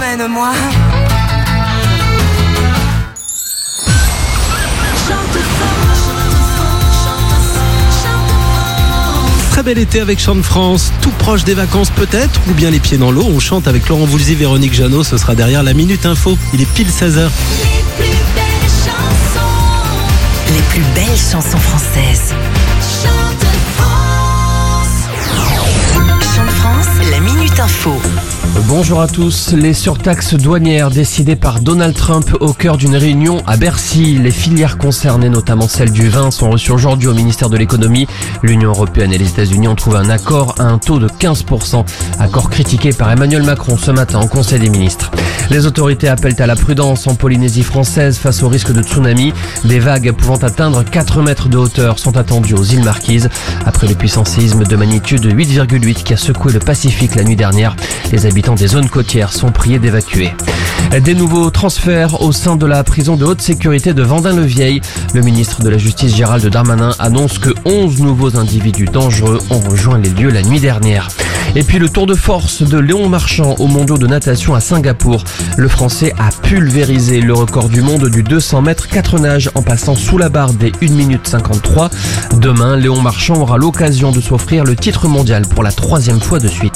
emmène-moi. Très bel été avec Chant de France, tout proche des vacances peut-être, ou bien les pieds dans l'eau. On chante avec Laurent Voulzy, Véronique Jeannot, ce sera derrière la Minute Info. Il est pile 16h. Les plus belles chansons françaises. Chant de France, la Minute Info. Bonjour à tous. Les surtaxes douanières décidées par Donald Trump au cœur d'une réunion à Bercy. Les filières concernées, notamment celle du vin, sont reçues aujourd'hui au ministère de l'économie. L'Union européenne et les États-Unis ont trouvé un accord à un taux de 15%. Accord critiqué par Emmanuel Macron ce matin au Conseil des ministres. Les autorités appellent à la prudence en Polynésie française face au risque de tsunami. Des vagues pouvant atteindre 4 mètres de hauteur sont attendues aux îles Marquises. Après le puissant séisme de magnitude 8,8 qui a secoué le Pacifique la nuit dernière, les habitants des zones côtières sont priés d'évacuer. Des nouveaux transferts au sein de la prison de haute sécurité de Vendin-le-Vieil. Le ministre de la Justice Gérald Darmanin annonce que 11 nouveaux individus dangereux ont rejoint les lieux la nuit dernière. Et puis le tour de force de Léon Marchand aux mondiaux de natation à Singapour. Le Français a pulvérisé le record du monde du 200 mètres 4 nages en passant sous la barre des 1 minute 53. Demain, Léon Marchand aura l'occasion de s'offrir le titre mondial pour la 3e fois de suite.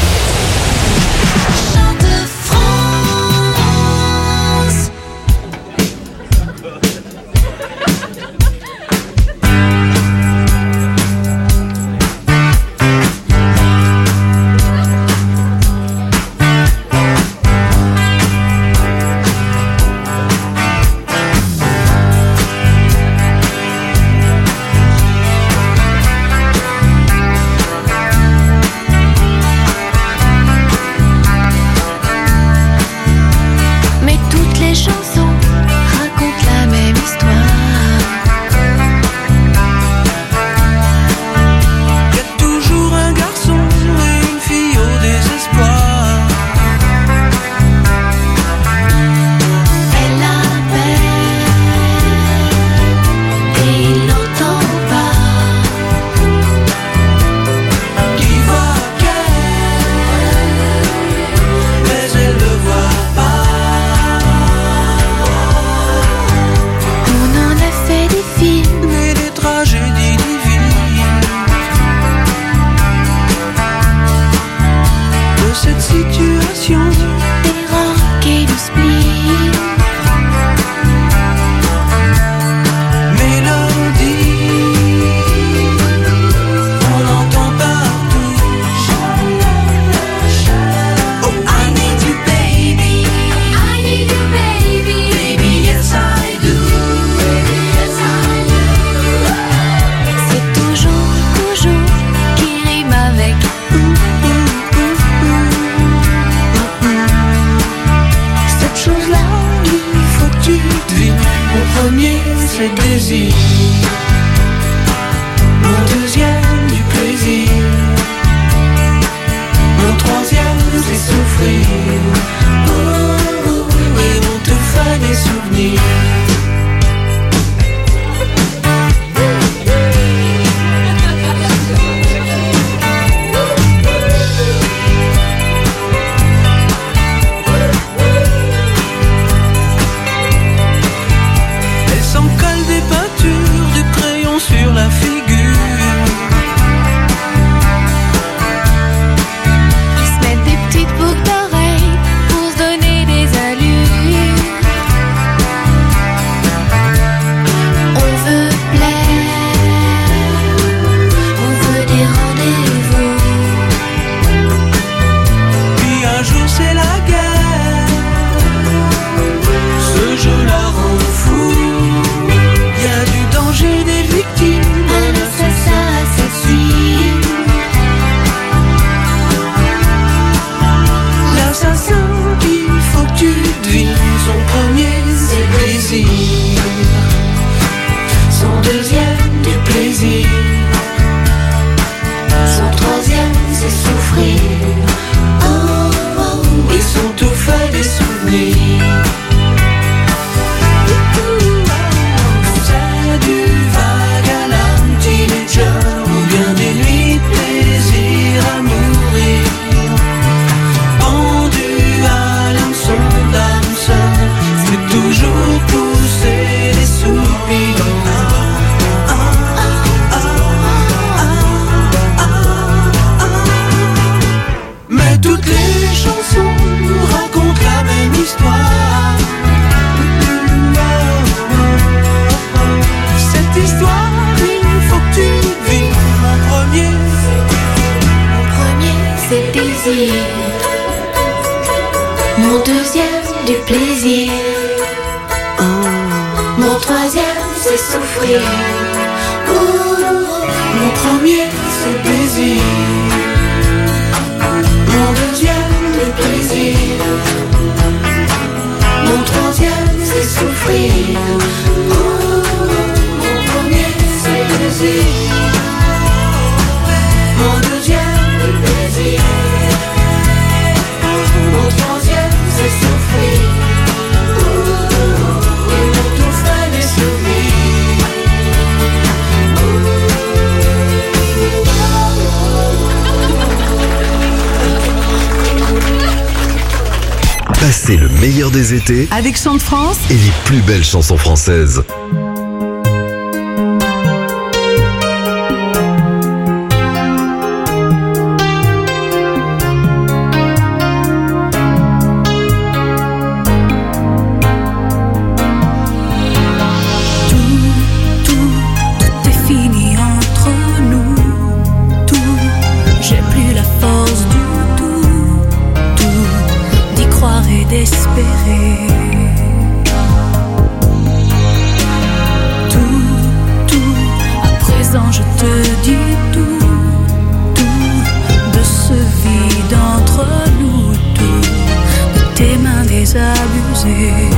Mon premier c'est le désir, mon deuxième du plaisir, mon troisième c'est souffrir, et on te fait des souvenirs. Elles s'en collent des peintures, du crayon Mon deuxième, du plaisir. Mon troisième, c'est souffrir. Mon premier, c'est le plaisir. Mon deuxième, le plaisir. Mon troisième, c'est souffrir. Mon premier, c'est le plaisir. Mon deuxième, le plaisir. Mon troisième, c'est souffrir. Et mon tout frais des souvenirs. Passez le meilleur des étés Avec Chant de France, et les plus belles chansons françaises. Tout est fini entre nous. Tout, j'ai plus la force du tout d'y croire et d'espérer. Tout, à présent je te dis tout de ce vide entre nous, tout de tes mains désabusées.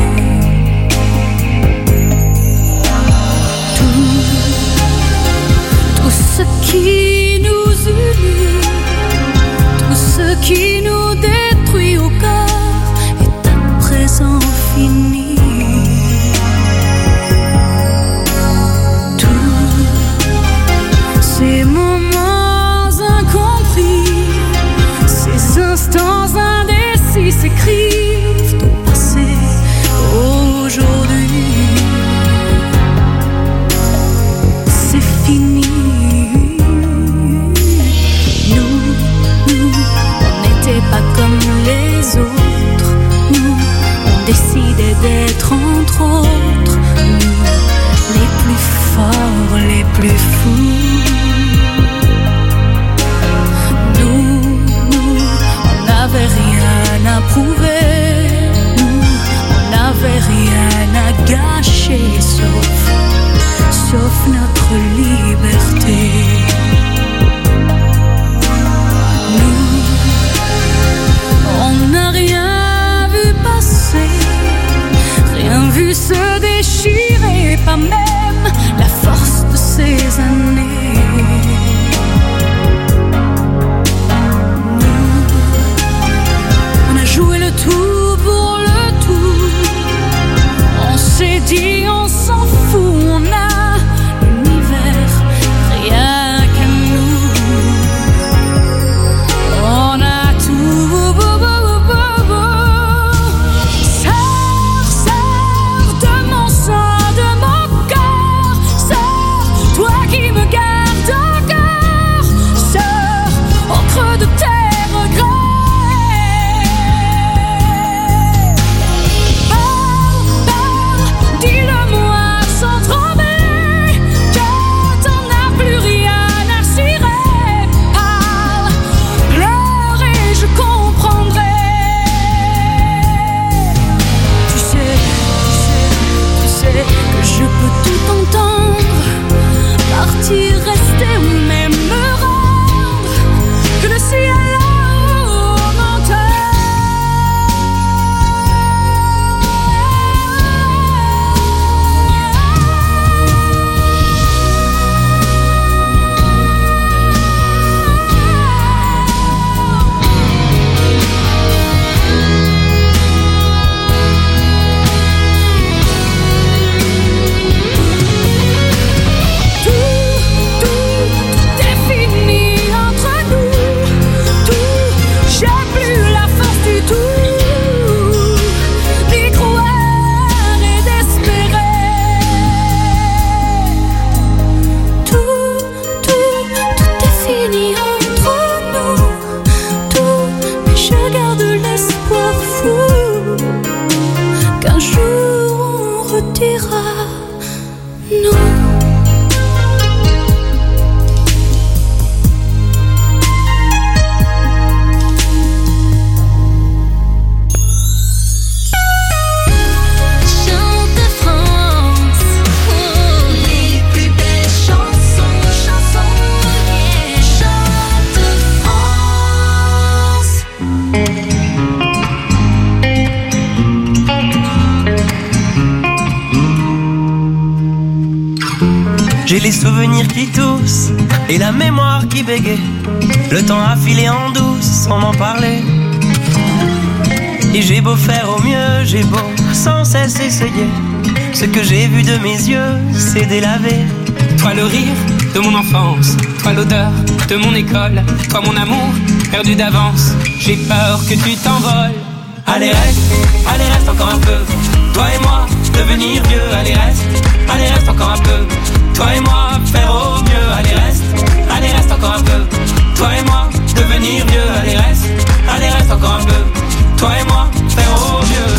Tout ce qui nous unit, tout ce qui nous détruit au cœur est à présent fini. Tous ces moments incompris, ces instants indécis s'écrivent au passé, aujourd'hui. C'est fini. Nous, on n'était pas comme les autres. Nous, on décidait d'être entre autres. Nous, les plus forts, les plus fous. Nous, on n'avait rien à prouver. Nous, on n'avait rien à gâcher sauf notre liberté. Nous, on n'a rien vu passer, rien vu se déchirer, pas même la force de ces années. Nous, on a joué le tout pour le tout. On s'est dit on s'en fout, on a l'univers rien qu'à nous. On a tout. Sors de mon sang, de mon cœur. Sors, toi qui me gardes encore. Sors au creux de tes regrets. Parle, dis-le-moi sans trembler que t'en as plus rien à cirer. Parle, pleure et je comprendrai. Tu sais que je peux tout entendre, partir, rester ou même me rendre, que le ciel là-haut m'entend. Tout est fini entre nous. Tout, j'ai plus la force du tout d'y croire et d'espérer. Tout est fini entre nous. Tout, mais je garde l'espoir fou qu'un jour on redira non. J'ai les souvenirs qui toussent et la mémoire qui bégaye. Le temps a filé en douce sans m'en parler. Et j'ai beau faire au mieux, j'ai beau sans cesse essayer. Ce que j'ai vu de mes yeux, c'est délavé. Toi le rire de mon enfance, toi l'odeur de mon école, toi mon amour perdu d'avance. J'ai peur que tu t'envoles. Allez reste encore un peu. Toi et moi, devenir vieux. Allez reste encore un peu. Toi et moi, faire au mieux. Allez reste encore un peu. Toi et moi, devenir vieux. Allez reste encore un peu. Toi et moi, faire au mieux.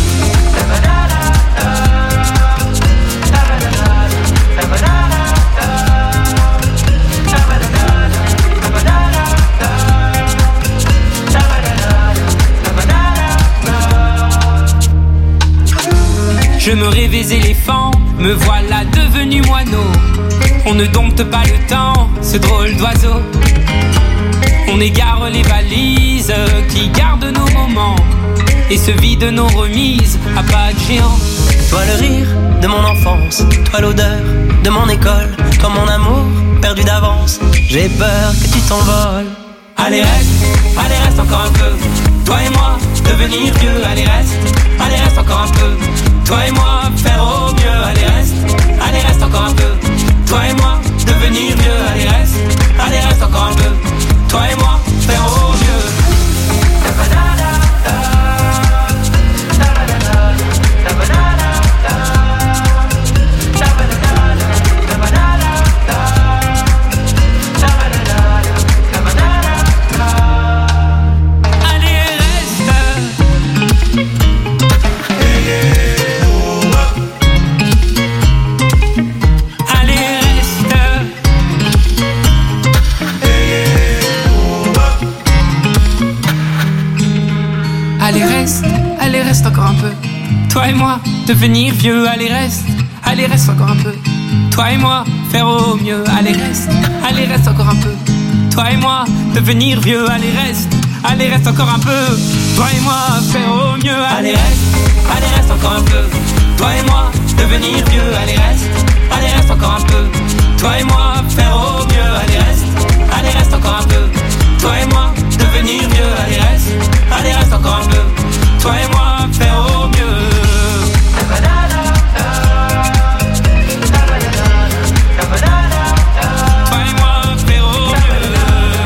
Je me rêvais éléphant, me voilà devenu moineau. On ne dompte pas le temps, ce drôle d'oiseau. On égare les valises qui gardent nos moments et se vident nos remises à pas de géant. Toi le rire de mon enfance, toi l'odeur de mon école, toi mon amour perdu d'avance. J'ai peur que tu t'envoles. Allez reste encore un peu. Toi et moi, devenir vieux. Allez reste encore un peu. Toi et moi, faire au mieux. Allez reste encore un peu. Toi et moi, devenir vieux. Allez reste encore un peu. Toi et moi, faire au mieux. Allez reste encore un peu. Toi et moi, devenir vieux. Allez reste encore un peu. Toi et moi, faire au mieux. Allez reste encore un peu. Toi et moi, devenir vieux. Allez reste encore un peu. Toi et moi, faire au mieux. Allez reste encore un peu. Toi et moi, devenir vieux. Allez reste encore un peu. Toi et moi, faire au mieux. Allez reste encore un peu. Toi et moi, devenir vieux. Allez reste encore un peu. Toi et moi, faire au mieux. Toi et moi, faire au mieux.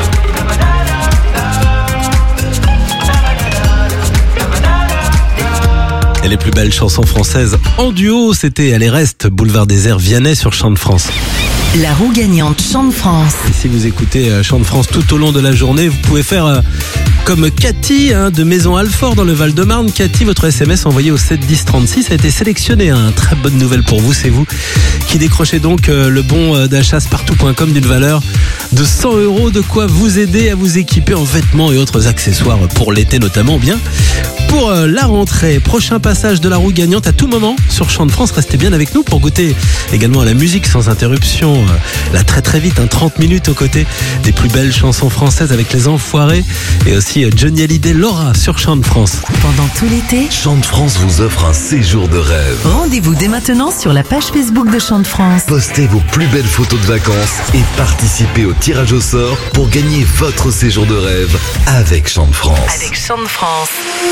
Et les plus belles chansons françaises en duo, c'était Allez reste, Boulevard des Airs Vianney sur Chant de France. La roue gagnante Chant de France. Et si vous écoutez Chant de France tout au long de la journée, vous pouvez faire comme Cathy de Maison Alfort dans le Val-de-Marne. Cathy, votre SMS envoyé au 7 10 36 a été sélectionné. Très bonne nouvelle pour vous, c'est vous qui décrochez donc le bon d'achat spartou.com d'une valeur de 100 €. De quoi vous aider à vous équiper en vêtements et autres accessoires pour l'été notamment, bien pour la rentrée. Prochain passage de la roue gagnante à tout moment sur Chant de France. Restez bien avec nous pour goûter également à la musique sans interruption. Là très très vite, 30 minutes aux côtés des plus belles chansons françaises avec les Enfoirés et aussi Johnny Hallyday, Laura sur Chant de France. Pendant tout l'été, Chant de France vous offre un séjour de rêve. rendez-vous dès maintenant sur la page Facebook de Chant de France. Postez vos plus belles photos de vacances et participez au tirage au sort pour gagner votre séjour de rêve avec Chant de France. Avec Chant de France.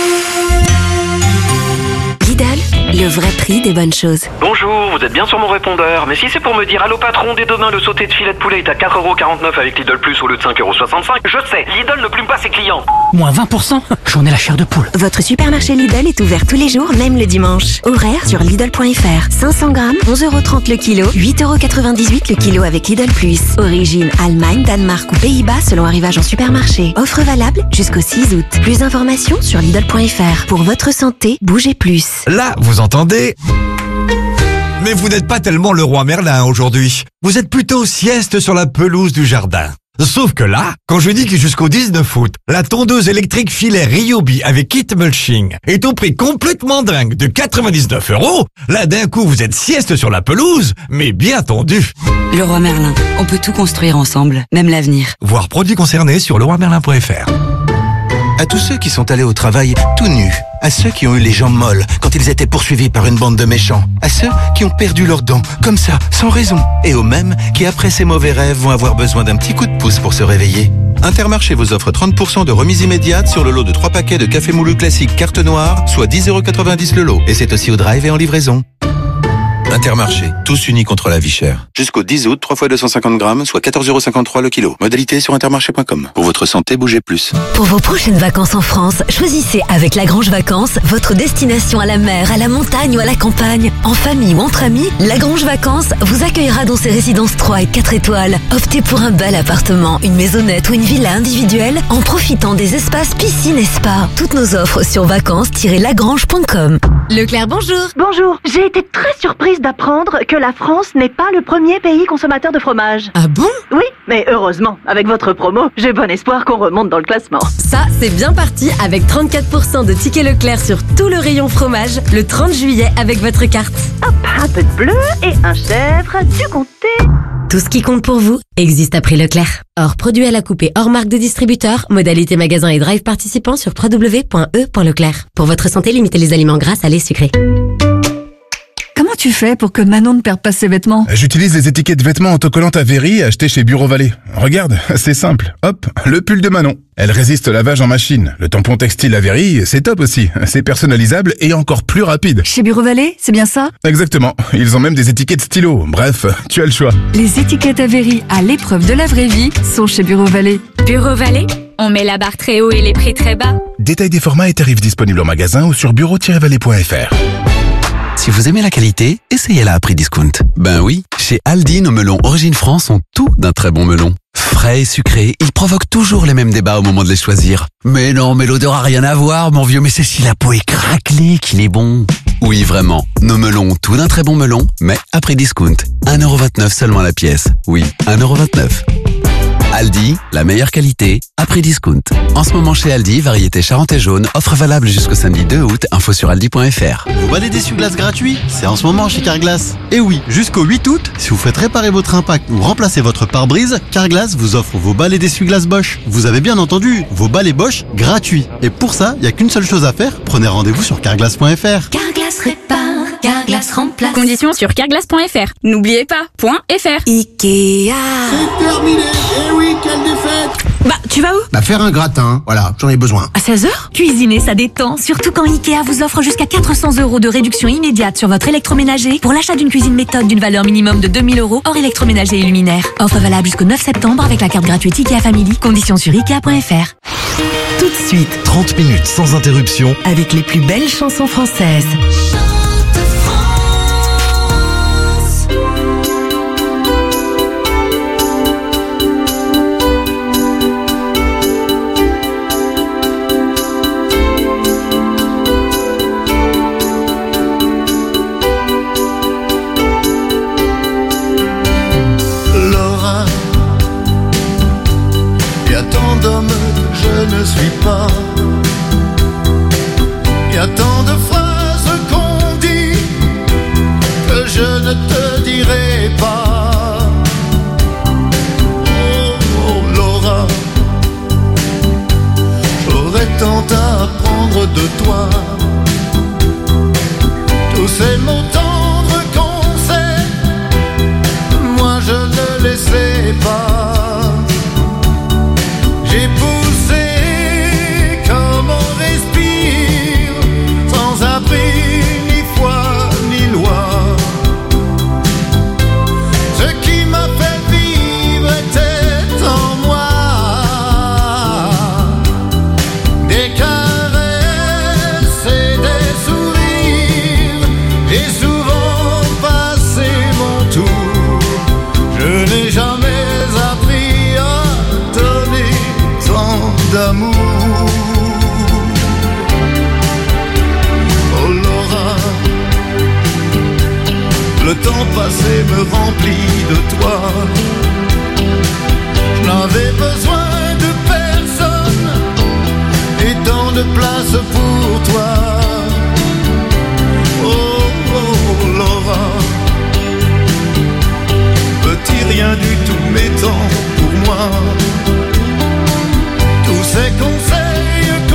Lidl, le vrai prix des bonnes choses. Bonjour, vous êtes bien sur mon répondeur. Mais si c'est pour me dire allô patron, dès demain le sauté de filet de poulet est à 4,49€ avec Lidl Plus au lieu de 5,65€, je sais, Lidl ne plume pas ses clients. Moins 20%, j'en ai la chair de poule. Votre supermarché Lidl est ouvert tous les jours, même le dimanche. Horaire sur Lidl.fr. 500 grammes, 11,30€ le kilo, 8,98€ le kilo avec Lidl Plus. Origine Allemagne, Danemark ou Pays-Bas selon arrivage en supermarché. Offre valable jusqu'au 6 août. Plus d'informations sur Lidl.fr. Pour votre santé, bougez plus. Là, vous entendez ? Mais vous n'êtes pas tellement le roi Merlin aujourd'hui. Vous êtes plutôt sieste sur la pelouse du jardin. Sauf que là, quand je dis que jusqu'au 19 août, la tondeuse électrique filaire Ryobi avec kit mulching est au prix complètement dingue de 99€, là d'un coup vous êtes sieste sur la pelouse, mais bien tondu. Leroy Merlin, on peut tout construire ensemble, même l'avenir. Voir produits concernés sur leroymerlin.fr. À tous ceux qui sont allés au travail tout nus, à ceux qui ont eu les jambes molles quand ils étaient poursuivis par une bande de méchants, à ceux qui ont perdu leurs dents, comme ça, sans raison, et aux mêmes qui, après ces mauvais rêves, vont avoir besoin d'un petit coup de pouce pour se réveiller. Intermarché vous offre 30% de remise immédiate sur le lot de 3 paquets de café moulu classique carte noire, soit 10,90€ le lot. Et c'est aussi au drive et en livraison. Intermarché, tous unis contre la vie chère. Jusqu'au 10 août, 3 fois 250 grammes, soit 14,53€ le kilo. Modalité sur intermarché.com. Pour votre santé, bougez plus. Pour vos prochaines vacances en France, choisissez avec Lagrange Vacances votre destination à la mer, à la montagne ou à la campagne. En famille ou entre amis, Lagrange Vacances vous accueillera dans ses résidences 3 et 4 étoiles. Optez pour un bel appartement, une maisonnette ou une villa individuelle en profitant des espaces piscine et spa. Toutes nos offres sur vacances-lagrange.com. Leclerc, bonjour. Bonjour. J'ai été très surprise d'apprendre que la France n'est pas le premier pays consommateur de fromage. Ah bon? Oui, mais heureusement, avec votre promo, j'ai bon espoir qu'on remonte dans le classement. Ça, c'est bien parti avec 34% de tickets Leclerc sur tout le rayon fromage le 30 juillet avec votre carte. Hop, un peu de bleu et un chèvre, du comté. Tout ce qui compte pour vous existe à prix Leclerc. Hors produit à la coupe et hors marque de distributeur, modalité magasin et drive participant sur www.e.leclerc. Pour votre santé, limitez les aliments gras, salés, sucrés. Comment tu fais pour que Manon ne perde pas ses vêtements? J'utilise les étiquettes vêtements autocollantes Avery achetées chez Bureau Vallée. Regarde, c'est simple. Hop, le pull de Manon. Elle résiste au lavage en machine. Le tampon textile Avery, c'est top aussi. C'est personnalisable et encore plus rapide. Chez Bureau Vallée, c'est bien ça? Exactement. Ils ont même des étiquettes stylo. Bref, tu as le choix. Les étiquettes Avery à l'épreuve de la vraie vie sont chez Bureau Vallée. Bureau Vallée, on met la barre très haut et les prix très bas. Détail des formats et tarifs disponibles en magasin ou sur bureau-vallée.fr. Si vous aimez la qualité, essayez-la à prix discount. Ben oui, chez Aldi, nos melons Origine France ont tout d'un très bon melon. Frais et sucrés, ils provoquent toujours les mêmes débats au moment de les choisir. Mais non, mais l'odeur a rien à voir, mon vieux, mais c'est si la peau est craquelée qu'il est bon. Oui, vraiment, nos melons ont tout d'un très bon melon, mais à prix discount. 1,29€ seulement la pièce. Oui, 1,29€. Aldi, la meilleure qualité, à prix discount. En ce moment chez Aldi, variété Charente jaune, offre valable jusqu'au samedi 2 août, info sur aldi.fr. Vos balais d'essuie-glace gratuits, c'est en ce moment chez Carglass. Et oui, jusqu'au 8 août, si vous faites réparer votre impact ou remplacer votre pare-brise, Carglass vous offre vos balais d'essuie-glace Bosch. Vous avez bien entendu, vos balais Bosch gratuits. Et pour ça, il n'y a qu'une seule chose à faire, prenez rendez-vous sur carglass.fr. Carglass répare, Carglass remplace. Conditions sur carglass.fr. N'oubliez pas, .fr. Ikea. C'est terminé. Eh oui, quelle défaite. Bah, tu vas où? Bah, faire un gratin. Voilà, j'en ai besoin. À 16h? Cuisiner, ça détend. Surtout quand Ikea vous offre jusqu'à 400€ de réduction immédiate sur votre électroménager pour l'achat d'une cuisine méthode d'une valeur minimum de 2000€ hors électroménager et luminaire. Offre valable jusqu'au 9 septembre avec la carte gratuite Ikea Family. Conditions sur Ikea.fr. Tout de suite, 30 minutes sans interruption avec les plus belles chansons françaises. Je ne suis pas. Il y a tant de phrases qu'on dit que je ne te dirai pas. Oh Laura, j'aurais tant à apprendre de toi. Tous ces mots tendres qu'on sait, moi je ne les sais pas. J'ai poussé comme on respire, sans abri, ni foi, ni loi. Ce qui m'a fait vivre était en moi. Des caresses et des sourires, j'ai souvent passé mon tour. Je n'ai jamais appris à donner d'amour. Oh Laura, le temps passé me remplit de toi. Je n'avais besoin de personne et tant de place pour toi. Oh Laura, petit rien du tout, mais tant pour moi. Tous ces conseils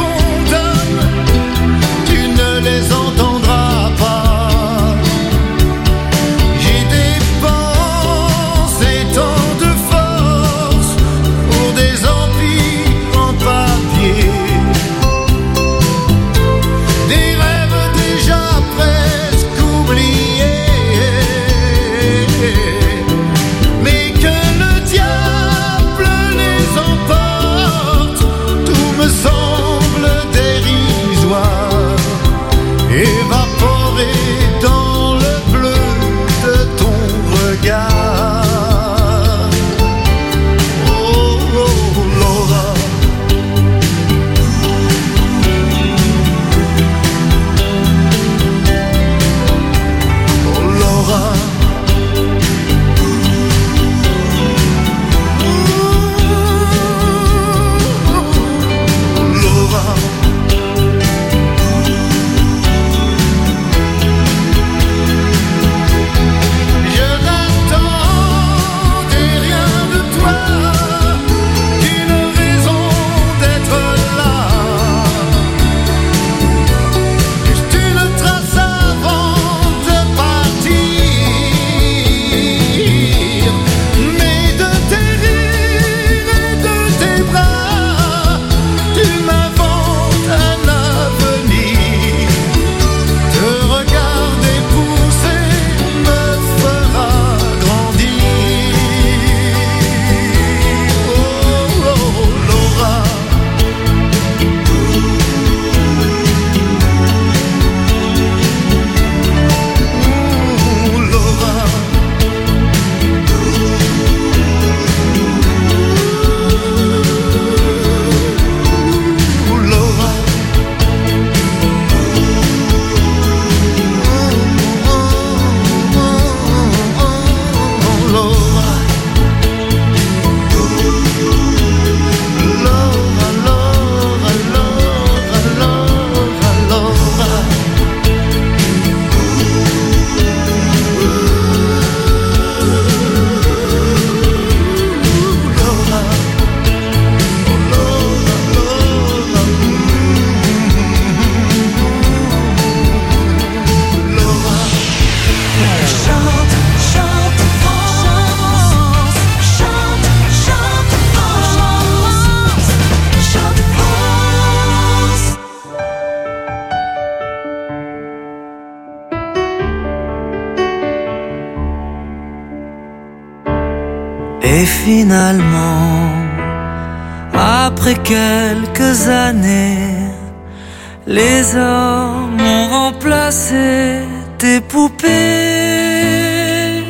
Et finalement, après quelques années, les hommes ont remplacé tes poupées.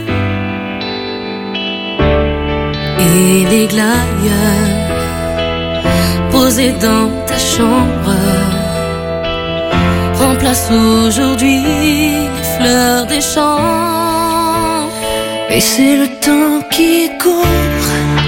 Et les glaïeuls posés dans ta chambre remplacent aujourd'hui les fleurs des champs. Et c'est le temps qui court,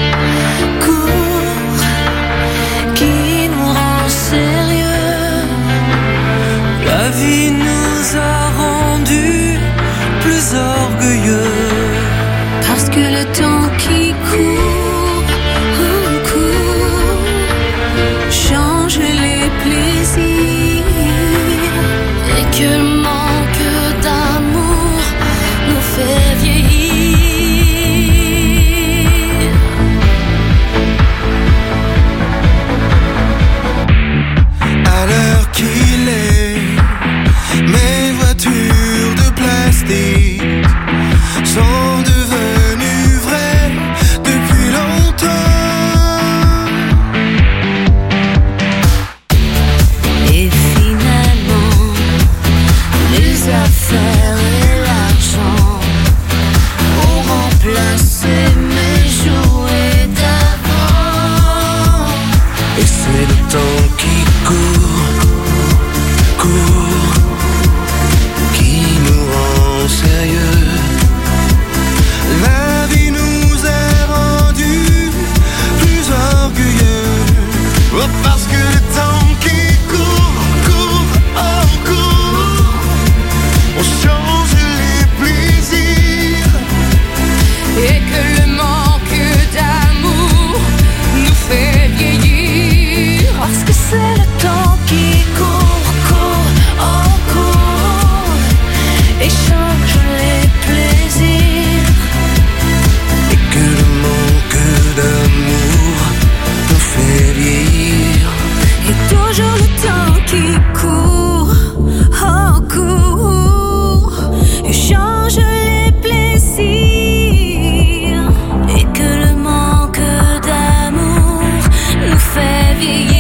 court, qui nous rend sérieux. La vie nous a rendus plus orgueilleux. Parce que le temps qui court, court, change les plaisirs. Et que le manque d'amour nous fait vieillir. À l'heure qu'il est, mes voitures de plastique sont devenues vraies depuis longtemps. Et finalement, les affaires et l'argent ont remplacé mes jouets d'avant. Et c'est le temps qui court, court, qui nous rend sérieux. La vie nous a rendus plus orgueilleux. Oh, parce que le temps qui court, court, oh, court, on change les plaisirs. Et que le manque d'amour nous fait vieillir. Parce que c'est le temps qui court, court, oh, court, et change les plaisirs. Et que le manque d'amour nous fait vieillir. Et toujours le temps qui court, oh, court, et change les plaisirs. Et que le manque d'amour nous fait vieillir.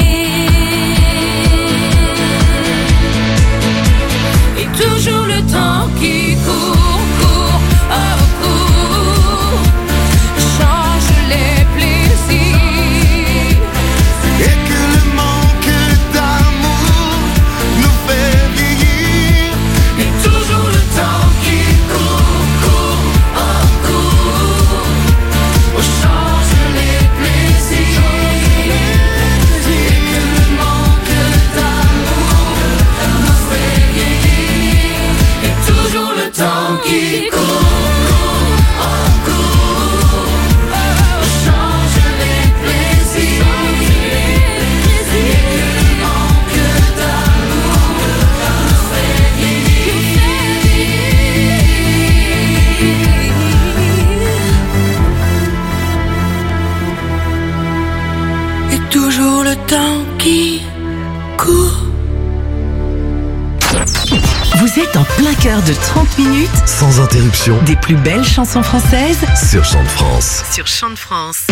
Et toujours le temps qui court, court, oh, court, change les plaisirs. Et que le manque d'amour nous fait vieillir. Et toujours le temps qui court, court, oh, court, change les plaisirs. Et que le manque d'amour nous fait vieillir. Et toujours le temps qui court, oh, court, change les plaisirs. Et que le manque d'amour nous fait vieillir. Et toujours le temps qui court. Vous êtes en plein cœur de 30 minutes Sans interruption des plus belles chansons françaises sur Chant de France. sur Chant de France.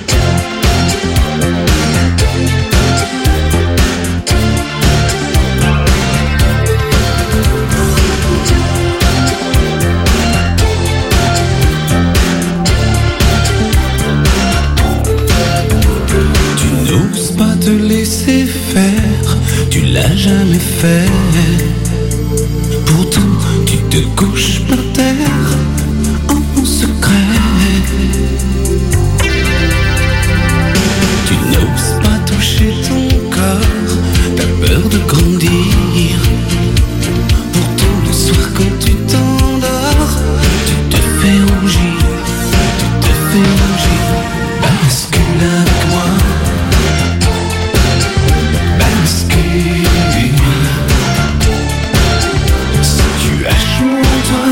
Tu n'oses pas te laisser faire, tu l'as jamais fait. Pourtant, tu te couches par terre en secret. Tu n'oses pas toucher ton corps, t'as peur de grandir. Pourtant, le soir quand tu t'endors, tu te fais rougir, tu te fais rougir. Bascule avec moi, bascule. Si tu as chaud en toi,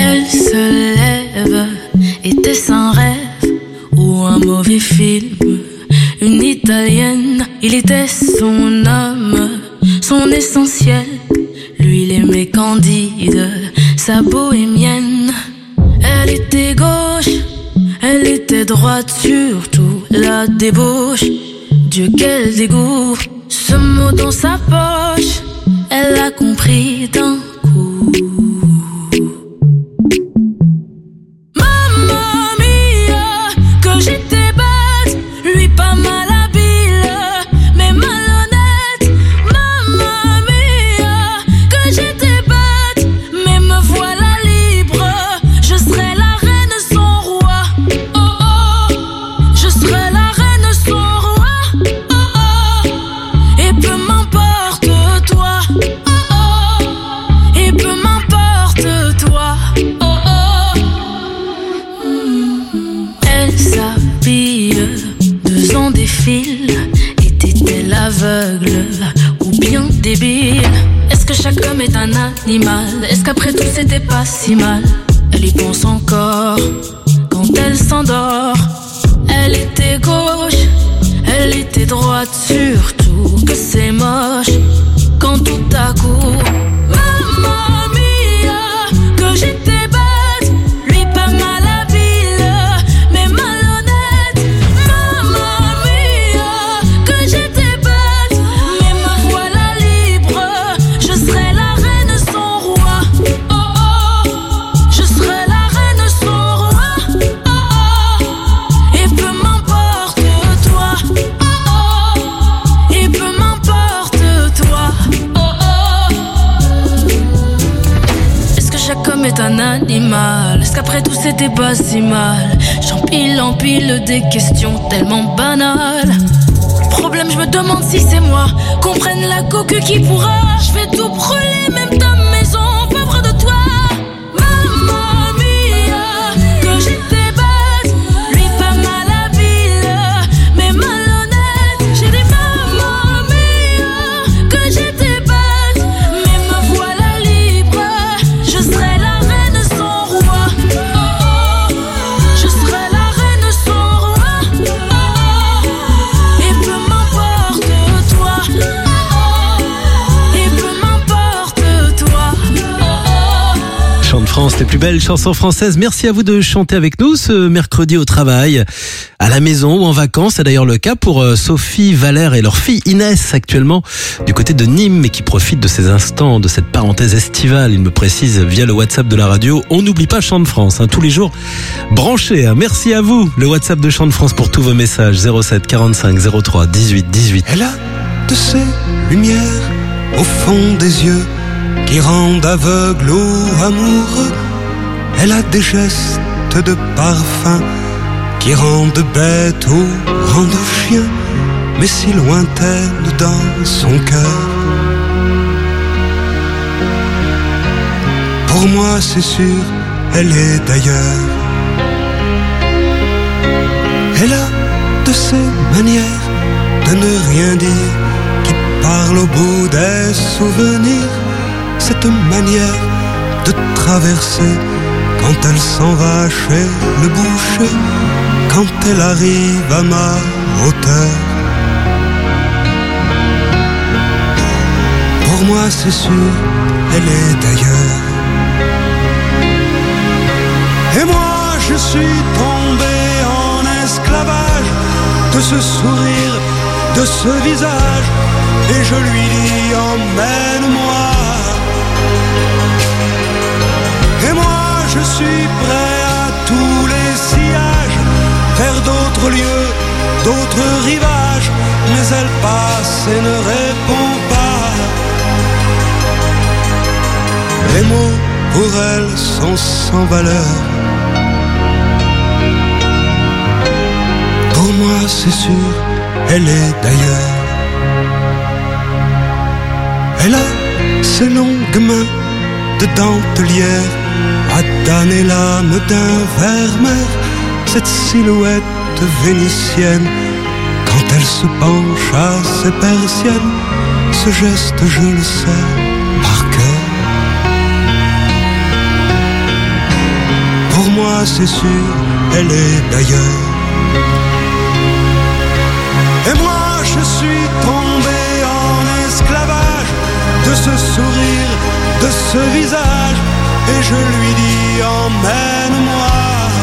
Elle se lève, était-ce un rêve ou un mauvais film? Une italienne, il était son âme, son essentiel. Lui, il aimait Candide, sa bohémienne. Elle était gauche, elle était droite, surtout la débauche. Dieu, quel dégoût, ce mot dans sa poche, elle a compris d'un coup. Mamma mia, que j'étais bête, lui pas mal habile, mais malhonnête. Mamma mia, que j'étais bête, mais me voilà libre. Je serai la reine sans roi. Oh oh, je serai la reine sans roi. Oh oh, et peu m'importe toi. Oh oh, et peu m'importe toi. Oh oh. Elle s'habille, 2 ans défilent. Était-elle aveugle ou bien débile? Est-ce que chaque homme est un animal? Est-ce qu'après tout c'était pas si mal? Elle y pense encore quand elle s'endort. Elle était gauche, elle était droite, surtout que c'est moche quand tout à coup. Mamma mia, que j'étais bête, lui pas mal habile, mais malhonnête. Mamma mia, que j'étais bête, mais me voilà libre. Je serai la reine sans roi. Oh oh, je serai la reine sans roi. Oh oh, et peu m'importe toi. Oh oh, et peu m'importe toi. Oh oh. Est-ce que chaque homme est un animal? Est-ce qu'après tout c'était pas si mal? J'empile en pile des questions tellement banales. Problème, je me demande si c'est moi qu'on prenne la coque qui pourra. Je vais tout brûler, même ta maison, pauvre de toi. Mamma mia, que j'étais bête, lui pas mal habile, mais malhonnête. J'ai dit mamma mia, que j'étais bête, mais me voilà libre. Je serai la reine sans roi. Oh oh, je serai la reine sans roi. Oh oh, et peu m'importe toi. Oh oh, et peu m'importe toi. Oh oh. Chant de France, les plus belles chansons françaises. Merci à vous de chanter avec nous ce mercredi au travail, à la maison ou en vacances. C'est d'ailleurs le cas pour Sophie, Valère et leur fille Inès, actuellement du côté de Nîmes, et qui profitent de ces instants, de cette parenthèse estivale. Il me précise via le WhatsApp de la radio. On n'oublie pas Chant de France, tous les jours branchés. Merci à vous. Le WhatsApp de Chant de France pour tous vos messages, 07 45 03 18 18. Elle a de ces lumières au fond des yeux qui rendent aveugle ou amoureux. Elle a des gestes de parfum qui rendent bête ou rendent chien, mais si lointaine dans son cœur. Pour moi c'est sûr, elle est d'ailleurs. Elle a de ces manières de ne rien dire qui parle au bout des souvenirs. Cette manière de traverser quand elle s'en va chez le boucher, quand elle arrive à ma hauteur. Pour moi c'est sûr, elle est d'ailleurs. Et moi je suis tombé en esclavage de ce sourire, de ce visage, et je lui dis emmène-moi. Et moi je suis prêt à tous les sillages, vers d'autres lieux, d'autres rivages, mais elle passe et ne répond pas. Les mots pour elle sont sans valeur. Pour moi c'est sûr, elle est d'ailleurs. Elle a ses longues mains de dentelière à damner l'âme d'un ver-mer. Cette silhouette vénitienne, quand elle se penche à ses persiennes, ce geste je le sais par cœur. moi c'est sûr, elle est d'ailleurs. Et moi je suis tombé en esclavage de ce sourire, de ce visage, et je lui dis emmène-moi.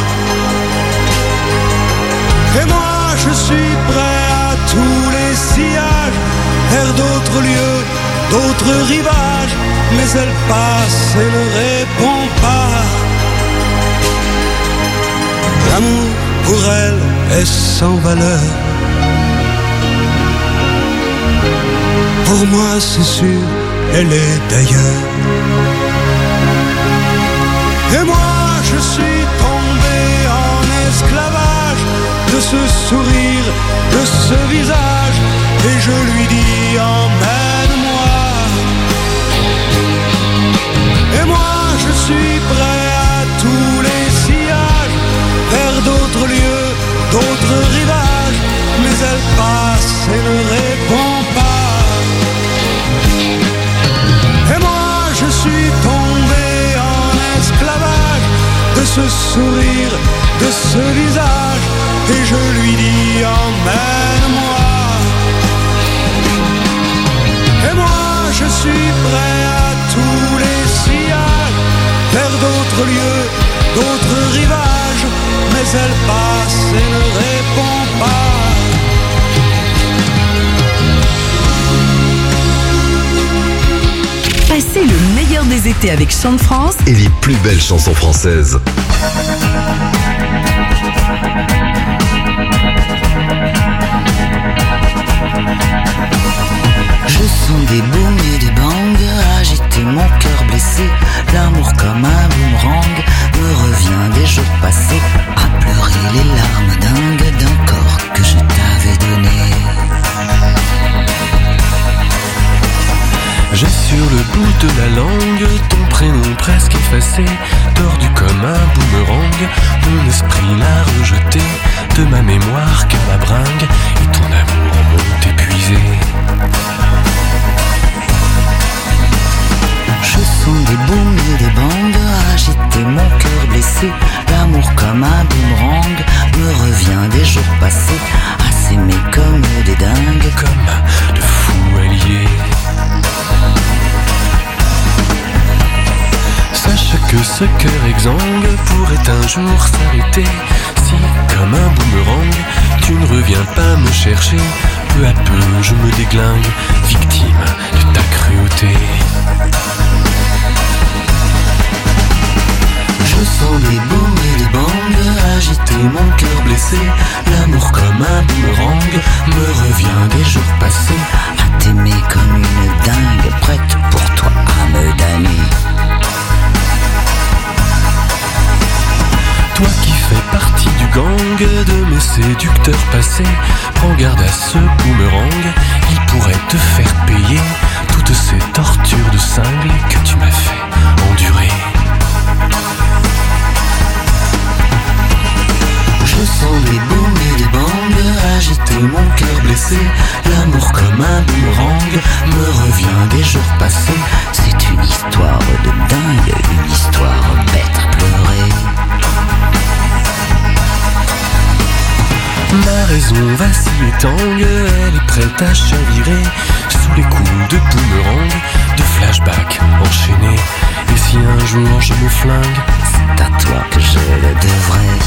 Et moi je suis prêt à tous les sillages, vers d'autres lieux, d'autres rivages, mais elle passe et ne répond pas. L'amour pour elle est sans valeur. Pour moi c'est sûr, elle est d'ailleurs. Et moi je suis tombé en esclavage de ce sourire, de ce visage, et je lui dis emmène-moi. Et moi je suis prêt à tous les sillages, vers d'autres lieux, d'autres rivages, mais elle passe et ne répond pas. Et moi je suis tombé en esclavage de ce sourire, de ce visage, et je lui dis emmène-moi. Et moi je suis prêt à tous les sillages, vers d'autres lieux, d'autres rivages, mais elle passe et ne répond pas. Passez le meilleur des étés avec Chant de France et les plus belles chansons françaises. Je sens des booms et des bangs agiter mon cœur blessé. L'amour comme un boomerang me revient des jours passés, à pleurer les larmes dingues d'un corps que je t'avais donné. J'ai sur le bout de la langue ton prénom presque effacé, tordu comme un boomerang. Mon esprit l'a rejeté de ma mémoire car la bringue et ton amour m'ont épuisé. Je sens des booms et des bangs agiter mon cœur blessé. L'amour comme un boomerang me revient des jours passés, à s'aimer comme des dingues, comme de fous alliés. Sache que ce cœur exsangue pourrait un jour s'arrêter si, comme un boomerang, tu ne reviens pas me chercher. Peu à peu je me déglingue, victime de ta cruauté. Je sens des booms et des bangs agiter mon cœur blessé. L'amour comme un boomerang me revient des jours passés, à t'aimer comme une dingue, prête pour toi à me damner. Toi qui fais partie du gang de mes séducteurs passés, prends garde à ce boomerang, il pourrait te faire payer toutes ces tortures de cinglé que tu m'as fait endurer. Je sens des booms et des bangs agiter mon cœur blessé. L'amour comme un boomerang me revient des jours passés. C'est une histoire de dingue, une histoire bête à pleurer. Ma raison vacille et tangue, elle est prête à chavirer sous les coups de boomerang, de flashback enchaînés. Et si un jour je me flingue, c'est à toi que je le devrais.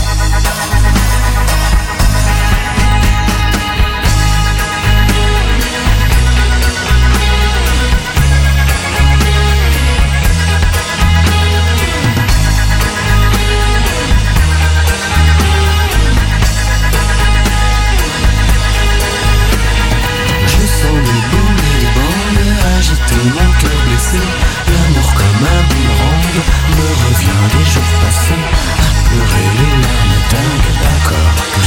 Mon cœur blessé, l'amour comme un boomerang me revient des jours passés, à pleurer les larmes dingues d'un corps que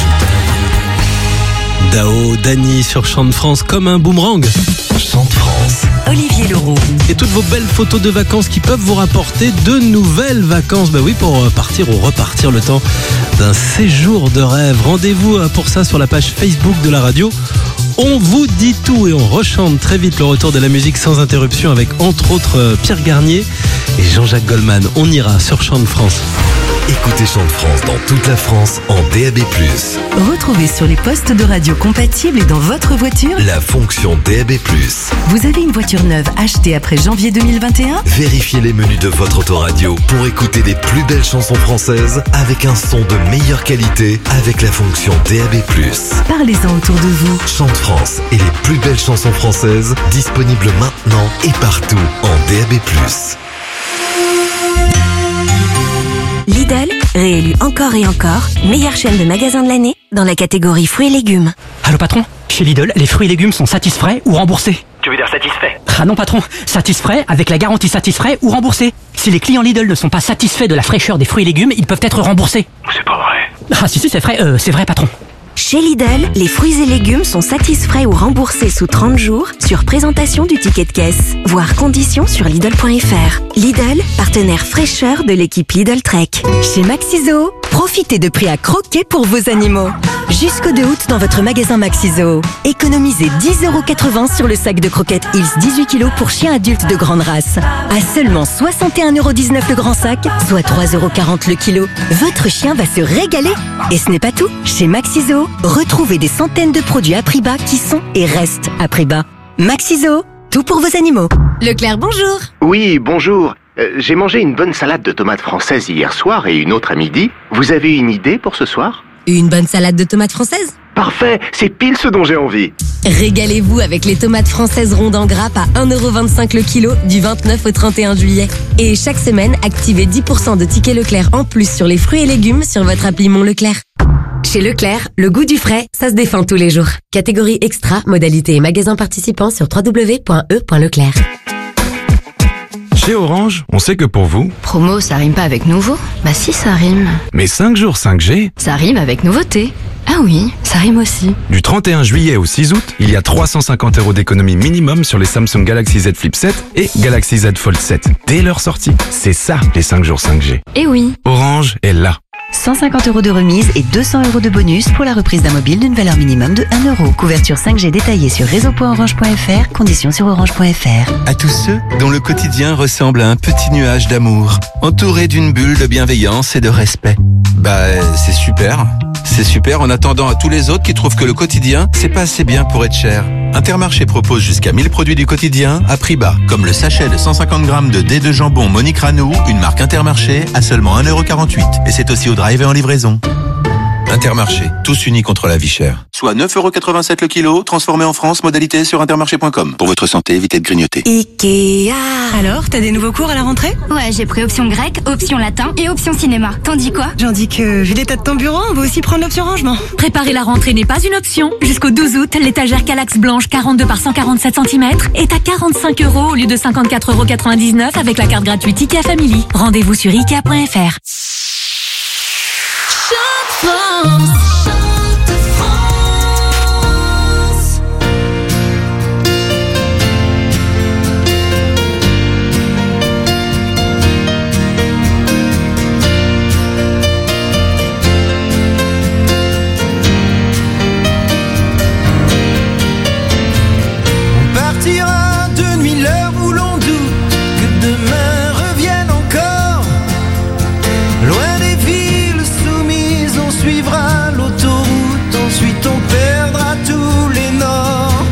je t'avais donné. Dao, Dany sur Chant de France comme un boomerang. Chant de France. Olivier Leroux. Et toutes vos belles photos de vacances qui peuvent vous rapporter de nouvelles vacances. Bah oui, pour partir ou repartir le temps d'un séjour de rêve. Rendez-vous pour ça sur la page Facebook de la radio. On vous dit tout et on rechante très vite le retour de la musique sans interruption avec entre autres Pierre Garnier et Jean-Jacques Goldman. On ira sur Chant de France. Écoutez Chant de France dans toute la France en DAB+. Retrouvez sur les postes de radio compatibles et dans votre voiture La fonction DAB+. Vous avez une voiture neuve achetée après janvier 2021 ? Vérifiez les menus de votre autoradio pour écouter les plus belles chansons françaises avec un son de meilleure qualité avec la fonction DAB+. Parlez-en autour de vous. Chant de France et les plus belles chansons françaises disponibles maintenant et partout en DAB+. Lidl, réélu encore et encore, meilleure chaîne de magasins de l'année dans la catégorie fruits et légumes. Allô patron, chez Lidl, les fruits et légumes sont satisfaits ou remboursés. Tu veux dire satisfait? Ah non patron, satisfaits avec la garantie satisfait ou remboursé. Si les clients Lidl ne sont pas satisfaits de la fraîcheur des fruits et légumes, ils peuvent être remboursés. C'est pas vrai. Ah si c'est vrai patron. Chez Lidl, les fruits et légumes sont satisfaits ou remboursés sous 30 jours sur présentation du ticket de caisse. Voir conditions sur Lidl.fr. Lidl, partenaire fraîcheur de l'équipe Lidl Trek. Chez Maxiso, profitez de prix à croquer pour vos animaux. Jusqu'au 2 août dans votre magasin Maxiso. Économisez 10,80 € sur le sac de croquettes Hills 18 kg pour chiens adultes de grande race. À seulement 61,19 € le grand sac, soit 3,40 € le kilo. Votre chien va se régaler. Et ce n'est pas tout. Chez Maxiso, retrouvez des centaines de produits à prix bas qui sont et restent à prix bas. Maxiso, tout pour vos animaux. Leclerc, bonjour. Oui, bonjour. J'ai mangé une bonne salade de tomates françaises hier soir et une autre à midi. Vous avez une idée pour ce soir? Une bonne salade de tomates françaises? Parfait, c'est pile ce dont j'ai envie. Régalez-vous avec les tomates françaises rondes en grappe à 1,25 € le kilo du 29 au 31 juillet. Et chaque semaine, activez 10% de tickets Leclerc en plus sur les fruits et légumes sur votre appli Mon Leclerc. Chez Leclerc, le goût du frais, ça se défend tous les jours. Catégorie extra, modalités et magasins participants sur www.e.leclerc. Chez Orange, on sait que pour vous... Promo, ça rime pas avec nouveau? Bah si, ça rime. Mais 5 jours 5G... Ça rime avec nouveauté. Ah oui, ça rime aussi. Du 31 juillet au 6 août, il y a 350 € d'économie minimum sur les Samsung Galaxy Z Flip 7 et Galaxy Z Fold 7. Dès leur sortie, c'est ça les 5 jours 5G. Eh oui. Orange est là. 150 € de remise et 200 € de bonus pour la reprise d'un mobile d'une valeur minimum de 1 €. Couverture 5G détaillée sur réseau.orange.fr, conditions sur orange.fr. À tous ceux dont le quotidien ressemble à un petit nuage d'amour, entouré d'une bulle de bienveillance et de respect. Bah, c'est super. C'est super en attendant à tous les autres qui trouvent que le quotidien, c'est pas assez bien pour être cher. Intermarché propose jusqu'à 1000 produits du quotidien à prix bas, comme le sachet de 150 grammes de dés de jambon Monique Ranou, une marque Intermarché, à seulement 1,48 €. Et c'est aussi au drive et en livraison. Intermarché, tous unis contre la vie chère. Soit 9,87 € le kilo, transformé en France, modalité sur intermarché.com. Pour votre santé, évitez de grignoter. Ikea. Alors, t'as des nouveaux cours à la rentrée? Ouais, j'ai pris option grec, option latin et option cinéma. T'en dis quoi? J'en dis que, vu l'état de ton bureau, on va aussi prendre l'option rangement. Préparer la rentrée n'est pas une option. Jusqu'au 12 août, l'étagère Calax blanche 42 par 147 cm est à 45 € au lieu de 54,99 € avec la carte gratuite IKEA Family. Rendez-vous sur Ikea.fr. On partira de nuit l'heure où l'on doute que demain revienne encore. Loin des villes soumises, on suivra l'autoroute, ensuite on perdra tous les nords.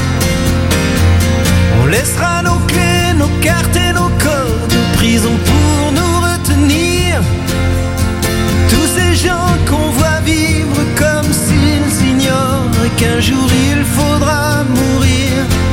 On laissera nos clés, nos cartes et nos codes de prison pour nous retenir. Tous ces gens qu'on voit vivre comme s'ils ignorent qu'un jour il faudra mourir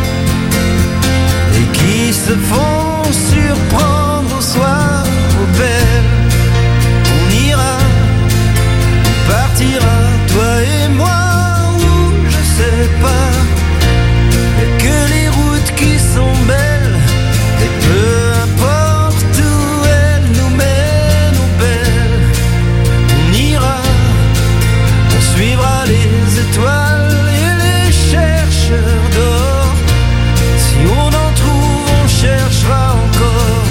et qui se font surprendre au soir aux belles. On ira, on partira, toi et moi, où je sais pas. Y'a que les routes qui sont belles, et peu importe où elles nous mènent aux belles. On ira, on suivra les étoiles et les chercheurs d'or. Si on en trouve, on cherchera encore.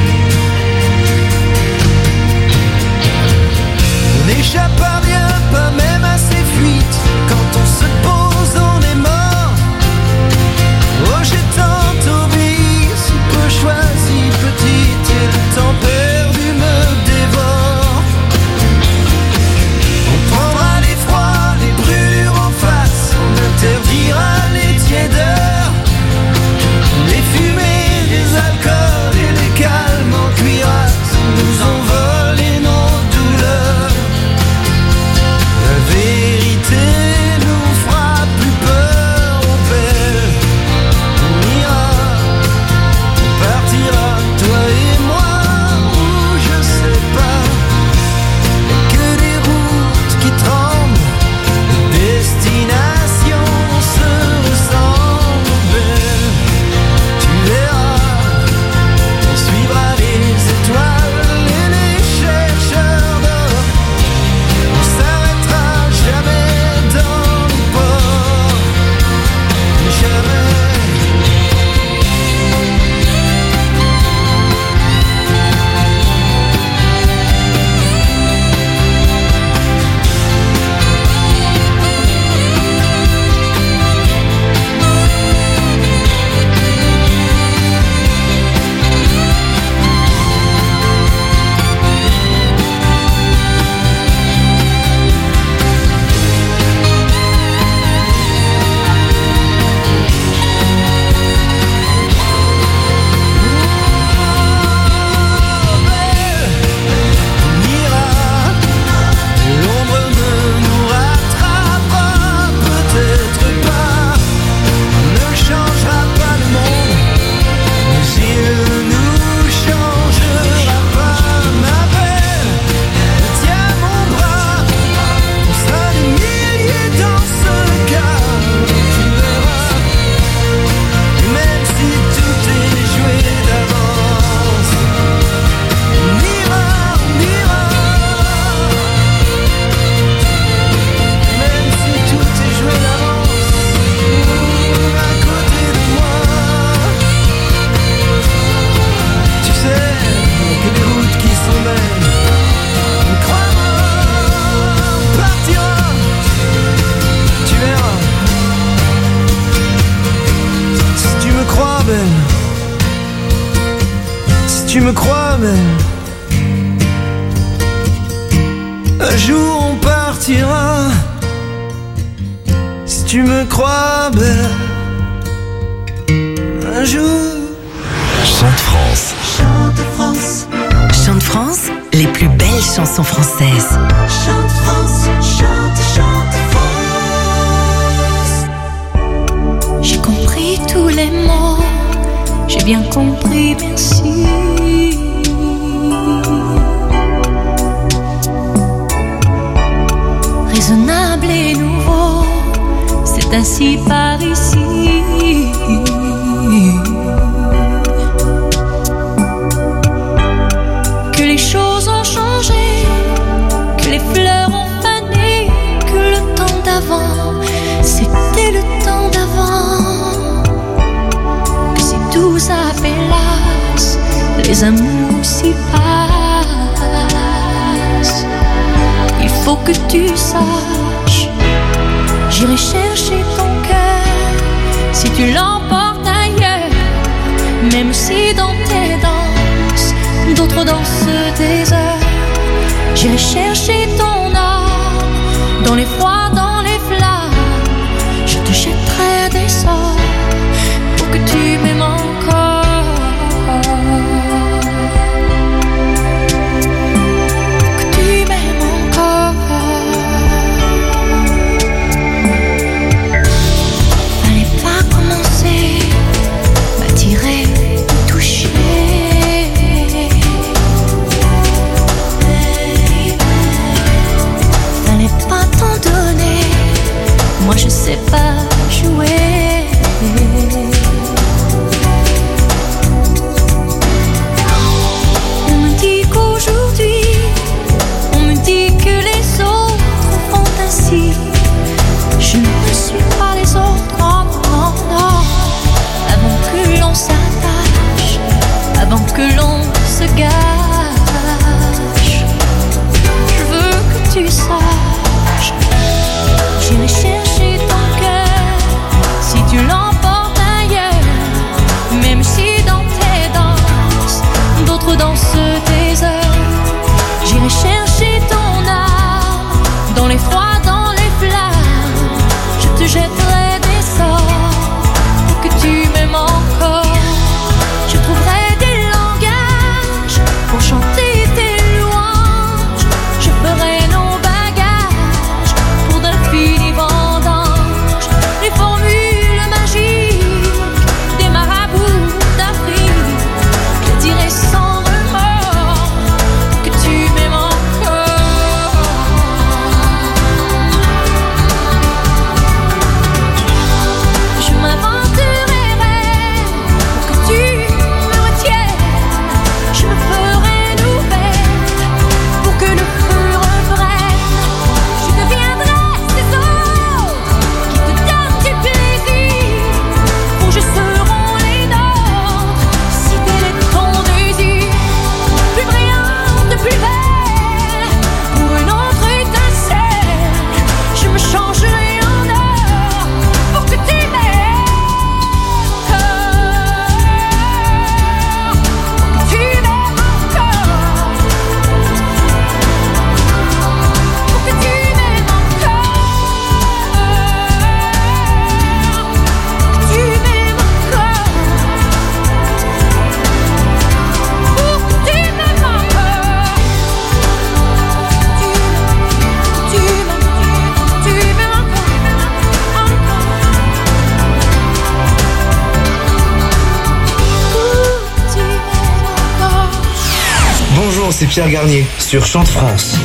On n'échappe à rien, pas même à ces fuites. Quand on se pose, on est mort. Oh, j'ai tant obéi, si peu choisi, petite, et le temps perdu me dévore. Un jour on partira, si tu me crois belle. Un jour. Chante France. Chante France. Chante France, les plus belles chansons françaises. Chante France, chante France. J'ai compris tous les mots, j'ai bien compris, merci. Raisonnable et nouveau, c'est ainsi par ici. Que les choses ont changé, que les fleurs ont fané, que le temps d'avant, c'était le temps d'avant. Que si tout s'appelasse, les amours s'y passent. Il faut que tu saches, j'irai chercher ton cœur si tu l'emportes ailleurs. Même si dans tes danses, d'autres dansent des heures. J'irai chercher ton âme dans les froids, dans les flammes. Je te jetterai des sorts pour que tu m'aimes encore. Pour que tu m'aimes encore. Fallait pas commencer, m'attirer, me toucher. Moi je sais pas jouer. On me dit qu'aujourd'hui, on me dit que les autres font ainsi. Je ne suis pas les autres, non, non, non. Avant que l'on s'attache, avant que l'on se gâche, je veux que tu saches, j'irai chercher ton cœur si tu l'emportes ailleurs. Même si dans tes danses, d'autres dansent des heures. J'irai chercher ton âme dans les froids, dans les flammes. Je te jetterai des sorts pour que tu m'aimes encore. Je trouverai des langages pour chanter tes louanges. Je ferai nos bagages pour d'infinis vendanges. Les formules magiques des marabouts d'Afrique, je les dirai sans remords pour que tu m'aimes encore. Je m'inventerai rêve pour que tu me retiennes. Je me ferai nouvelle pour que le feu reprenne. Je deviendrai ces autres qui te donnent du plaisir. Pour je seront les nôtres si tel est ton désir. Plus brillante, plus belle, pour une autre étincelle. Je me changerai en or pour que tu m'aimes encore. Pour que tu m'aimes encore. Pour que tu m'aimes encore. Que tu m'aimes encore. Pour que tu m'aimes encore. Tu m'aimes encore. Bonjour, c'est Pierre Garnier sur Chante France.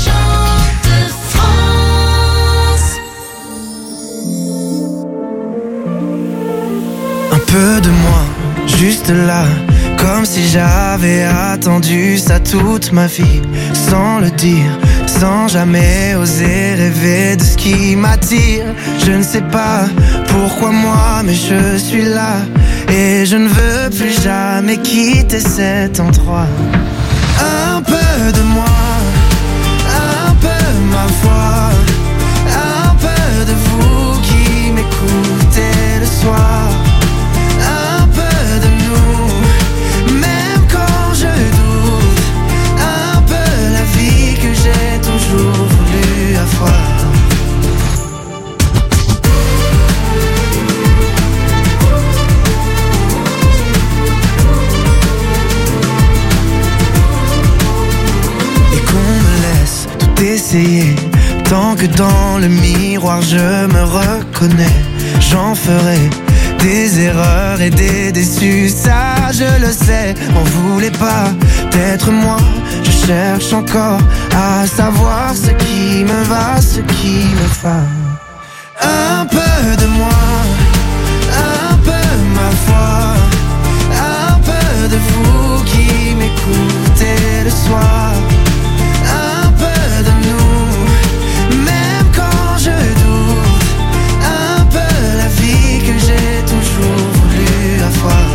Un peu de moi, juste là, comme si j'avais attendu ça toute ma vie, sans le dire, sans jamais oser rêver de ce qui m'attire. Je ne sais pas pourquoi moi, mais je suis là, et je ne veux plus jamais quitter cet endroit. Un peu de moi, un peu ma voix, un peu de vous qui m'écoutez le soir. Un peu de nous, même quand je doute, un peu la vie que j'ai toujours essayer. Tant que dans le miroir je me reconnais, j'en ferai des erreurs et des déçus, ça je le sais. On voulait pas d'être moi, je cherche encore à savoir ce qui me va, ce qui me va. Un peu de moi, un peu ma foi, un peu de vous qui m'écoutez le soir. Un peu de nous, même quand je doute. Un peu la vie que j'ai toujours voulu avoir.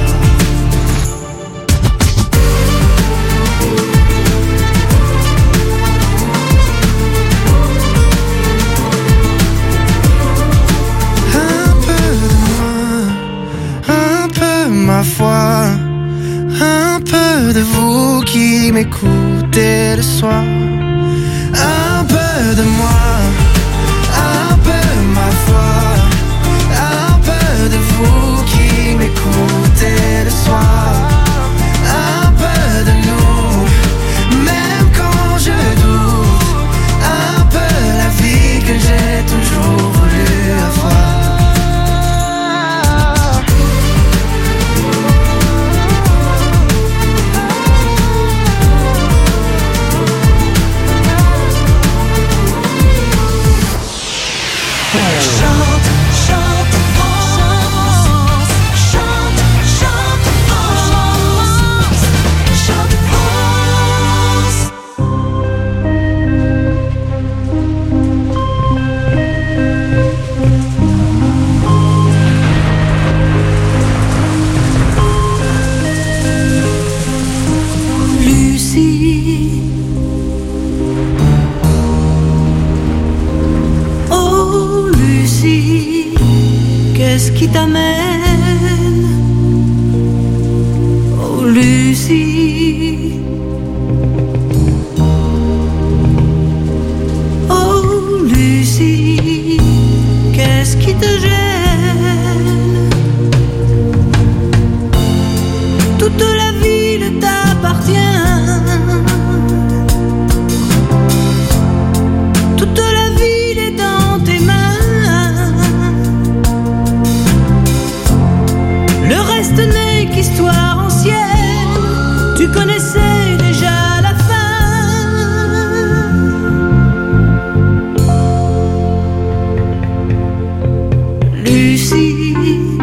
Un peu de moi, un peu ma foi, un peu de vous qui m'écoutez le soir. Un peu de moi, un peu ma foi, un peu de vous qui m'écoutez le soir. Un peu de nous, même quand je doute. Un peu la vie que j'ai toujours voulu avoir. Lucie, oh Lucie, qu'est-ce qui t'amène? Oh Lucie, oh Lucie, qu'est-ce qui te gêne? Toute la ville t'appartient. Toute la ville est dans tes mains. Le reste n'est qu'histoire ancienne. Tu connaissais déjà la fin. Lucie,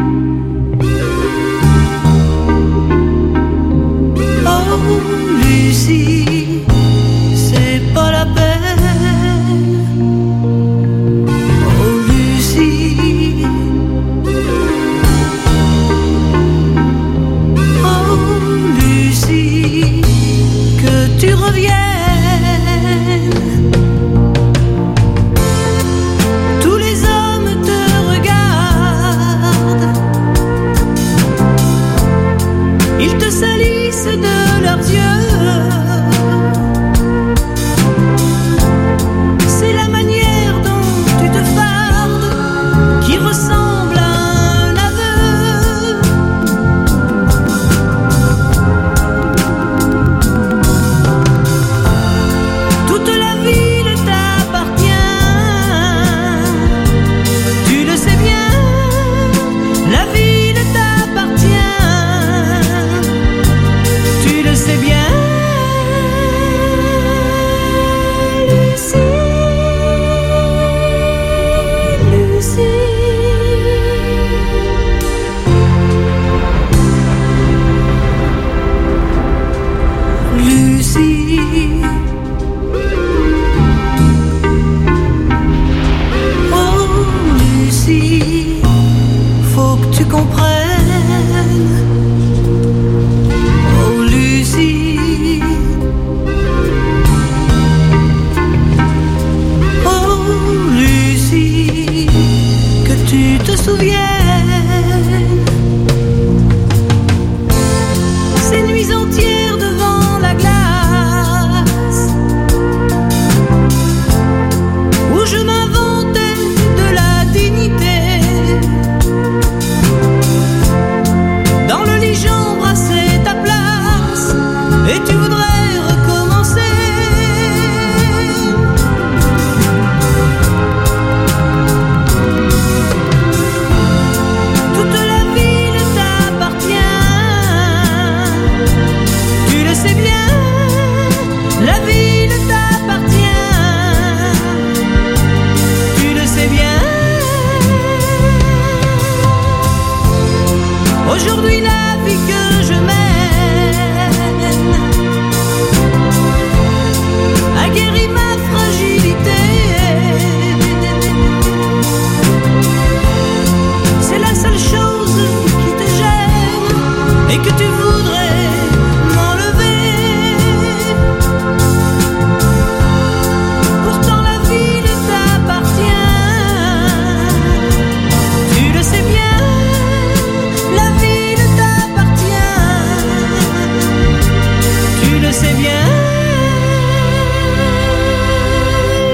oh Lucie, c'est pas la peine. Oh Lucie, oh Lucie, que tu reviennes. Tous les hommes te regardent. Ils te salissent de leurs yeux. C'est la manière dont tu te fardes qui ressemble à un aveu. Toute la ville t'appartient. Tu le sais bien, la ville t'appartient. Tu le sais bien, Lucie, Lucie. Lucie, oh Lucie, faut que tu comprennes. Oh Lucie, oh Lucie, que tu te souviennes.